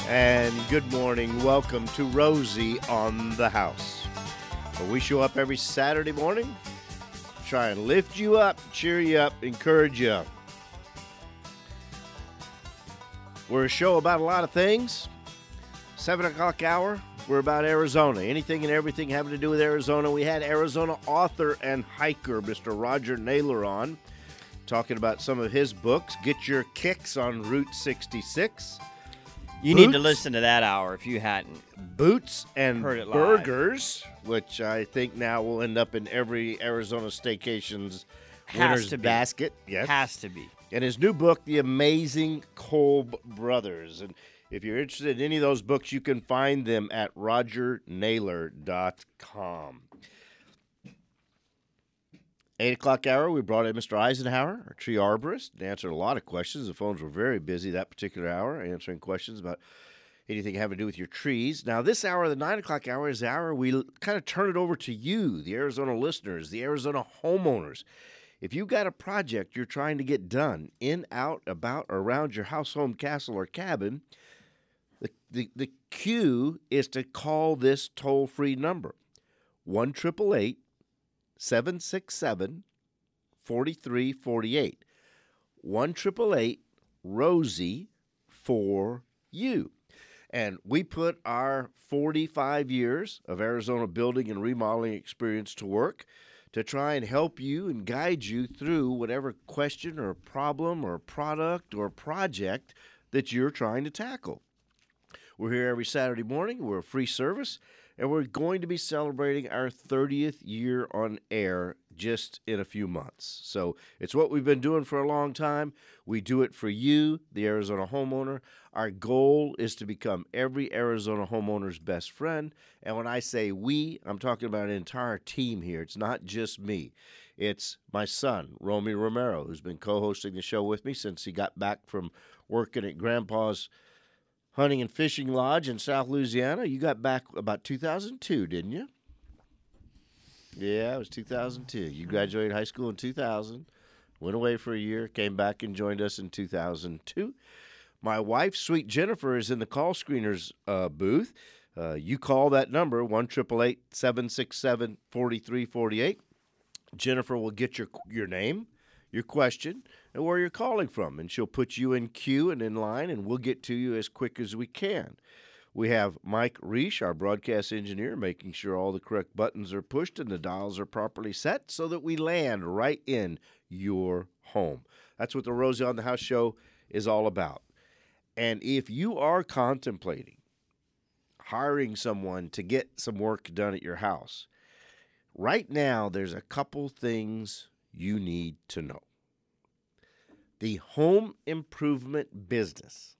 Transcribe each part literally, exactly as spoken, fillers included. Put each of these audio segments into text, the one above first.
And good morning. Welcome to Rosie on the House, where we show up every Saturday morning, try and lift you up, cheer you up, encourage you. We're a show about a lot of things. Seven o'clock hour, we're about Arizona. Anything and everything having to do with Arizona. We had Arizona author and hiker, Mister Roger Naylor, on, talking about some of his books. Get your kicks on Route sixty-six. You Boots, need to listen to that hour if you hadn't. Boots and Heard it live. Burgers, which I think now will end up in every Arizona Staycation's Has winner's to be. basket. Yes. Has to be. And his new book, The Amazing Kolb Brothers. And if you're interested in any of those books, you can find them at roger naylor dot com. Eight o'clock hour, we brought in Mister Eisenhower, our tree arborist, and answered a lot of questions. The phones were very busy that particular hour, answering questions about anything having to do with your trees. Now, this hour, the nine o'clock hour, is the hour we kind of turn it over to you, the Arizona listeners, the Arizona homeowners. If you've got a project you're trying to get done in, out, about, or around your house, home, castle, or cabin, the, the, the cue is to call this toll-free number, one eight eight eight, seven six seven, four three four eight. one eight eight eight, Rosie for you. And we put our forty-five years of Arizona building and remodeling experience to work to try and help you and guide you through whatever question or problem or product or project that you're trying to tackle. We're here every Saturday morning. We're a free service, and we're going to be celebrating our thirtieth year on air just in a few months. So it's what we've been doing for a long time. We do it for you, the Arizona homeowner. Our goal is to become every Arizona homeowner's best friend. And when I say we, I'm talking about an entire team here. It's not just me. It's my son, Romy Romero, who's been co-hosting the show with me since he got back from working at Grandpa's Hunting and Fishing Lodge in South Louisiana. You got back about two thousand two, didn't you? Yeah, it was two thousand two. You graduated high school in two thousand, went away for a year, came back and joined us in two thousand two. My wife, sweet Jennifer, is in the call screeners uh, booth. Uh, you call that number, one eight eight eight, seven six seven, four three four eight. Jennifer will get your your name, your question, and where you're calling from, and she'll put you in queue and in line, and we'll get to you as quick as we can. We have Mike Reish, our broadcast engineer, making sure all the correct buttons are pushed and the dials are properly set so that we land right in your home. That's what the Rosie on the House show is all about. And if you are contemplating hiring someone to get some work done at your house, right now there's a couple things you need to know. The home improvement business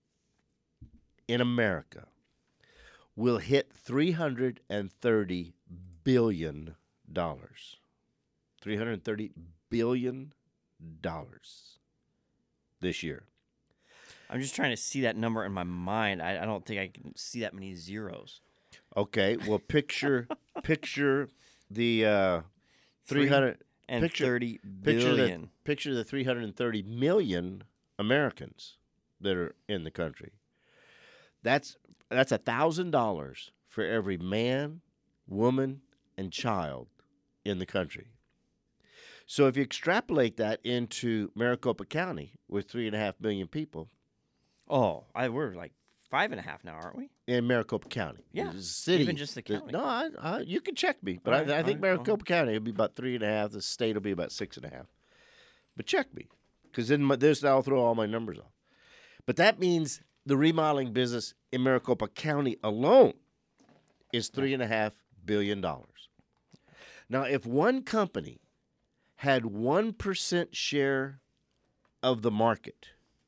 in America will hit three hundred thirty billion dollars. three hundred thirty billion dollars this year. I'm just trying to see that number in my mind. I, I don't think I can see that many zeros. Okay, well, picture picture the uh, three hundred and picture, thirty picture billion. the, picture the three hundred thirty million Americans that are in the country. That's that's one thousand dollars for every man, woman, and child in the country. So if you extrapolate that into Maricopa County with three and a half million people, Oh, I we're like five and a half now, aren't we? in Maricopa County, Yeah, the city, even just the county. No, I, I, you can check me, but All right, I, I all think right, Maricopa County will be about three and a half. The state will be about six and a half. But check me, because then my, this I'll throw all my numbers off. But that means the remodeling business in Maricopa County alone is three and a half billion dollars. Now, if one company had one percent share of the market,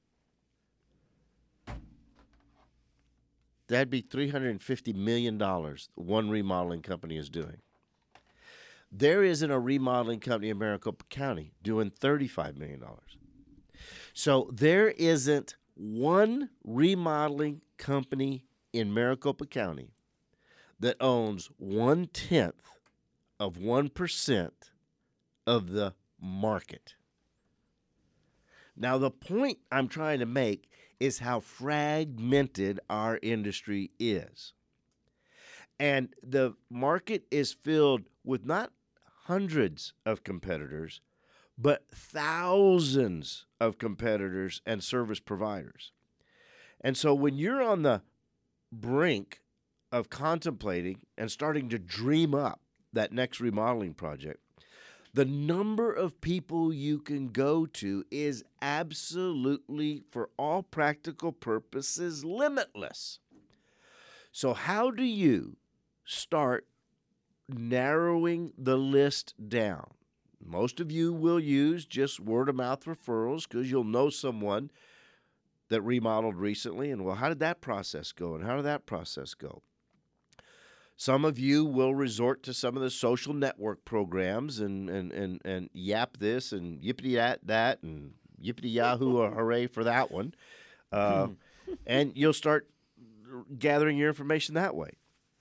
that'd be three hundred fifty million dollars one remodeling company is doing. There isn't a remodeling company in Maricopa County doing thirty-five million dollars. So there isn't one remodeling company in Maricopa County that owns one-tenth of one percent of the market. Now, the point I'm trying to make is how fragmented our industry is. And the market is filled with not hundreds of competitors, but thousands of competitors and service providers. And so when you're on the brink of contemplating and starting to dream up that next remodeling project, the number of people you can go to is absolutely, for all practical purposes, limitless. So how do you start narrowing the list down? Most of you will use just word-of-mouth referrals because you'll know someone that remodeled recently, and, well, how did that process go, and how did that process go? Some of you will resort to some of the social network programs and and and, and yap this and yippity that that and yippity yahoo or hooray for that one, uh, and you'll start gathering your information that way.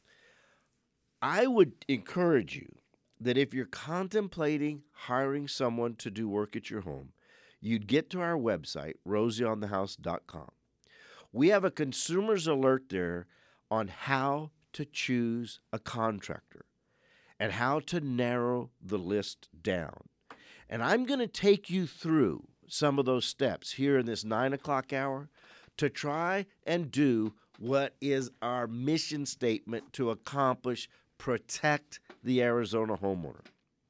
I would encourage you that if you're contemplating hiring someone to do work at your home, you'd get to our website, rosie on the house dot com. We have a consumer's alert there on how to choose a contractor and how to narrow the list down. And I'm going to take you through some of those steps here in this nine o'clock hour to try and do what is our mission statement to accomplish: protect the Arizona homeowner.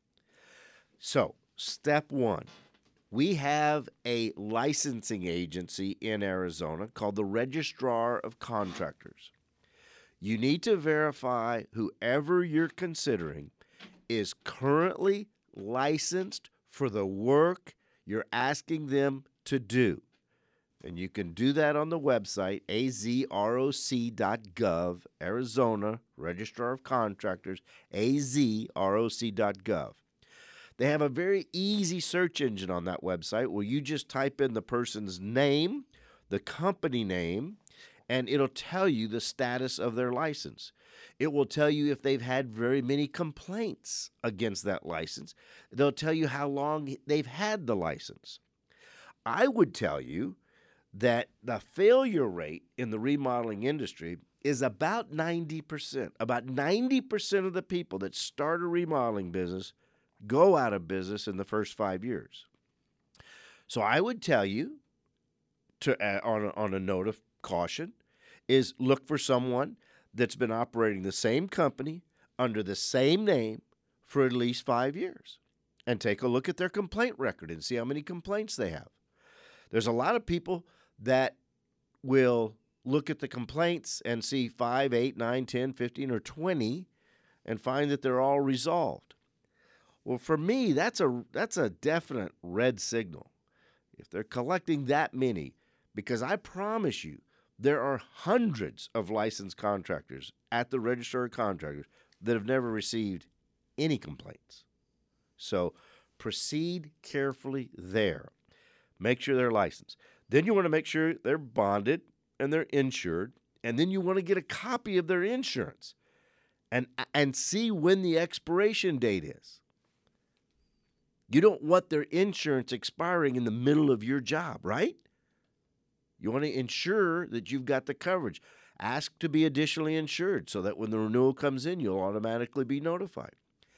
So, step one, we have a licensing agency in Arizona called the Registrar of Contractors. You need to verify whoever you're considering is currently licensed for the work you're asking them to do. And you can do that on the website, a z r o c dot gov, Arizona, Registrar of Contractors, a z r o c dot gov. They have a very easy search engine on that website where you just type in the person's name, the company name, and it'll tell you the status of their license. It will tell you if they've had very many complaints against that license. They'll tell you how long they've had the license. I would tell you that the failure rate in the remodeling industry is about ninety percent. About ninety percent of the people that start a remodeling business go out of business in the first five years. So I would tell you, to uh, on, a, on a note of caution, is look for someone that's been operating the same company under the same name for at least five years and take a look at their complaint record and see how many complaints they have. There's a lot of people that will look at the complaints and see five, eight, nine, ten, fifteen, or twenty and find that they're all resolved. Well, for me, that's a that's a definite red signal if they're collecting that many, because I promise you there are hundreds of licensed contractors at the Registrar of Contractors that have never received any complaints. So proceed carefully there. Make sure they're licensed. Then you want to make sure they're bonded and they're insured, and then you want to get a copy of their insurance and, and see when the expiration date is. You don't want their insurance expiring in the middle of your job, right? You want to ensure that you've got the coverage. Ask to be additionally insured so that when the renewal comes in, you'll automatically be notified.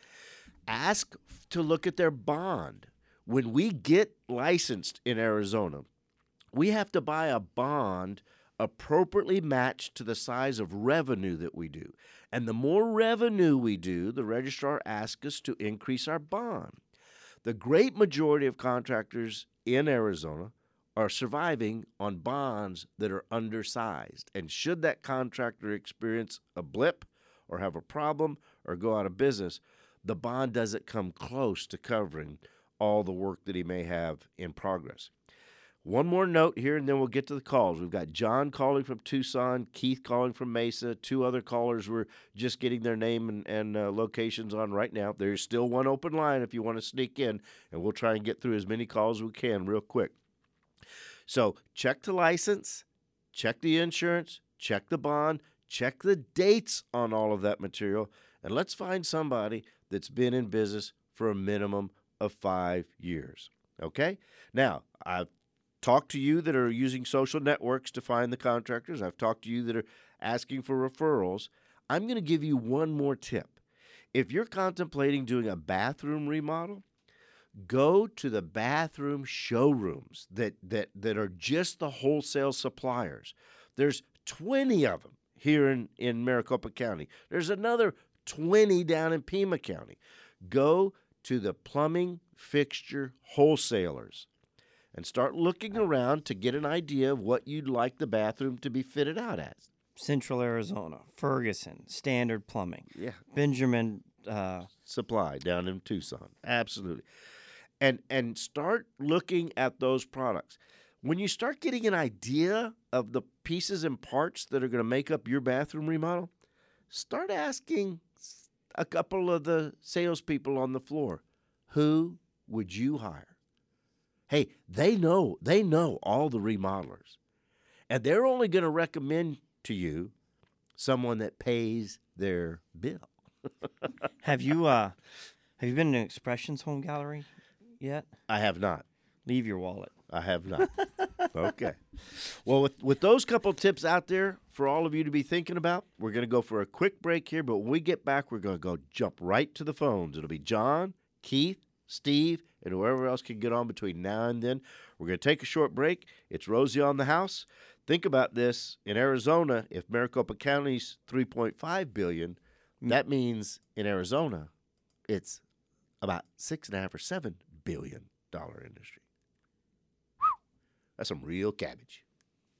Ask to look at their bond. When we get licensed in Arizona, we have to buy a bond appropriately matched to the size of revenue that we do. And the more revenue we do, the registrar asks us to increase our bond. The great majority of contractors in Arizona are surviving on bonds that are undersized. And should that contractor experience a blip or have a problem or go out of business, the bond doesn't come close to covering all the work that he may have in progress. One more note here, and then we'll get to the calls. We've got John calling from Tucson, Keith calling from Mesa, two other callers we're just getting their name and, and uh, locations on right now. There's still one open line if you want to sneak in, and we'll try and get through as many calls as we can real quick. So check the license, check the insurance, check the bond, check the dates on all of that material, and let's find somebody that's been in business for a minimum of five years. Okay? Now, I've talked to you that are using social networks to find the contractors. I've talked to you that are asking for referrals. I'm going to give you one more tip. If you're contemplating doing a bathroom remodel, go to the bathroom showrooms that, that, that are just the wholesale suppliers. There's twenty of them here in, in Maricopa County. There's another twenty down in Pima County. Go to the plumbing fixture wholesalers and start looking around to get an idea of what you'd like the bathroom to be fitted out as. Central Arizona, Ferguson, Standard Plumbing, Yeah. Benjamin uh, Supply down in Tucson. Absolutely. And and start looking at those products. When you start getting an idea of the pieces and parts that are going to make up your bathroom remodel, start asking a couple of the salespeople on the floor, who would you hire? Hey, they know, they know all the remodelers. And they're only going to recommend to you someone that pays their bill. Have you uh, have you been to Expressions Home Gallery yet? I have not. Leave your wallet. I have not. Okay. Well, with, with those couple tips out there for all of you to be thinking about, we're going to go for a quick break here. But when we get back, we're going to go jump right to the phones. It'll be John, Keith, Steve, and whoever else can get on between now and then. We're going to take a short break. It's Rosie on the House. Think about this. In Arizona, if Maricopa County's three point five billion dollars, that means in Arizona, it's about six and a half or seven billion dollar industry. Whew. That's some real cabbage.